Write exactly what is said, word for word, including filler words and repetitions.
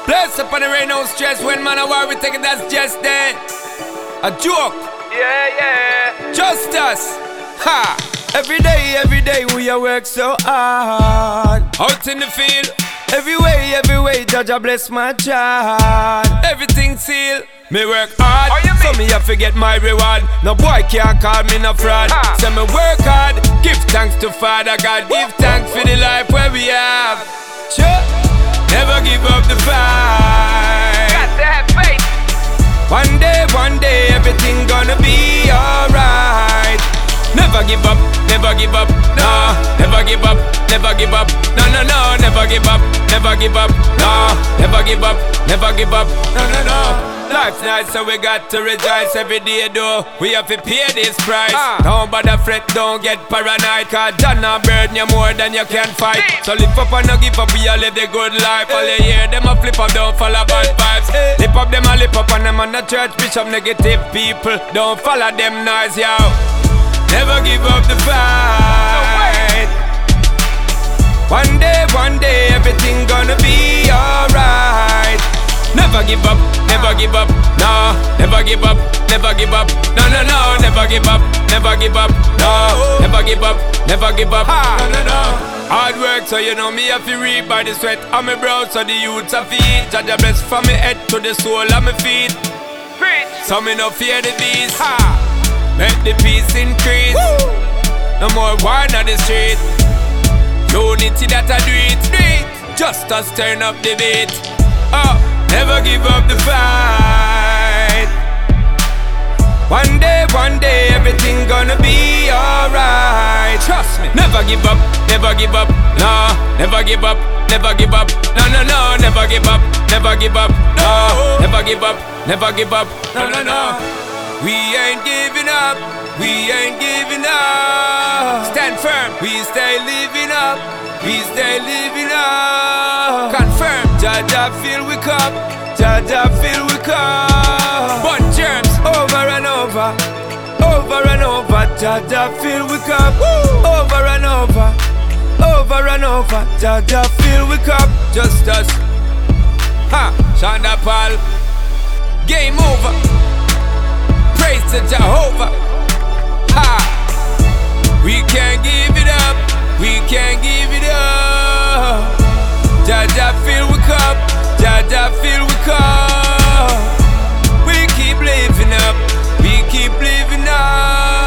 Bless up on the rain, no stress. When man a war, we take it, that's just that. A joke. Yeah, yeah. Just us. Ha. Every day, every day we a work so hard. Out in the field. Every way, every way, Jaja bless my child. Everything seal. Me work hard, so me have to get my reward. No boy can't call me no fraud. Ah. So me work hard, give thanks to Father God. Give thanks for the life where we have. Sure. Never give up the fight. Got to have faith. One day, one day, everything gonna be alright. Never give up, never give up, no. Never give up, never give up, no, no, no. Never give up, never give up, no. Never give up, never give up, no, no, no. Life's nice, so we got to rejoice every day, though. We have to pay this price. Ah. Don't bother fret, don't get paranoid. Cause John a burden you more than you can fight. Hey. So lift up and no give up, we all live the good life. Hey. All you hear them a flip up, don't follow bad vibes. Hey. Lip up them a lip up and them on the church bishop negative people. Don't follow them noise, yo. Never give up the fight. One day, one day, everything gonna be alright. Never give up, never give up, no. Never give up, never give up, no, no, no. Never give up, never give up, no. Never give up, never give up, no, no, no. Hard work, so you know me have to reap by the sweat on my brow, so the youths are feet. Jaja bless from my head to the sole of my feet. So me no fear the beast. Make the peace increase. Woo. No more war on the street. Unity that I do it. Do it. Just us turn up the beat. Oh, never give up the fight. One day, one day, everything gonna be alright. Trust me. Never give up, never give up, no. Never give up, never give up, no, no, no. Never give up, never give up, no. Never give up, never give up, no, no, no. We ain't giving up, we ain't giving up. Stand firm, we stay living up, we stay living up. Confirm, Jaja fill we cup, Jaja fill we cup. But germs over and over, over and over. Jaja fill we cup, over and over, over and over. Jaja fill we cup. Just us, ha, Shonda Paul. Game over. Praise to Jehovah. Ha. We can't give it up. We can't give it up. Jaja fill we cup. Jaja fill we cup. We keep living up. We keep living up.